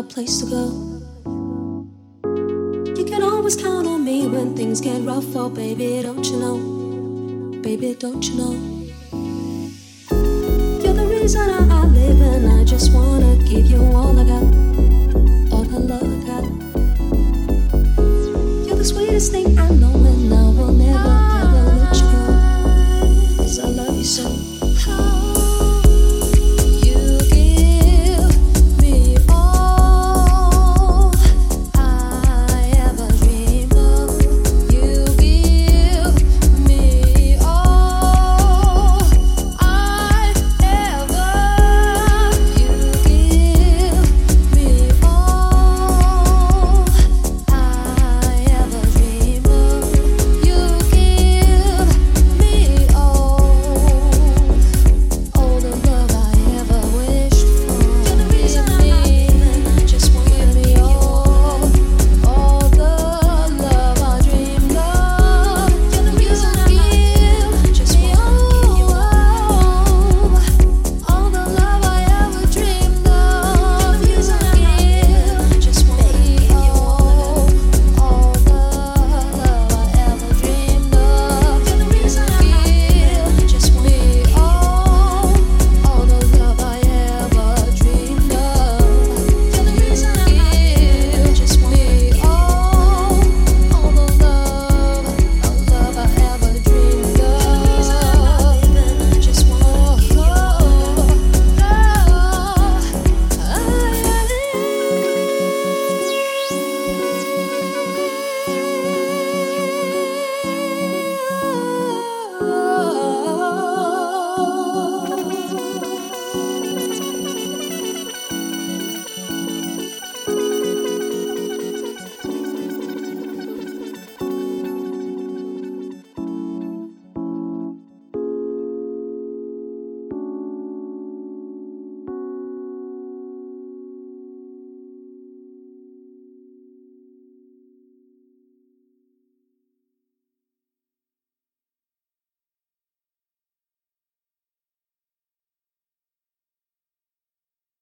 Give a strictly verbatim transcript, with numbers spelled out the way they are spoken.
place to go. You can always count on me when things get rough, oh baby, don't you know? Baby, don't you know? You're the reason I, I live, and I just wanna give you all I got, all the love I got. You're the sweetest thing I know, and I will never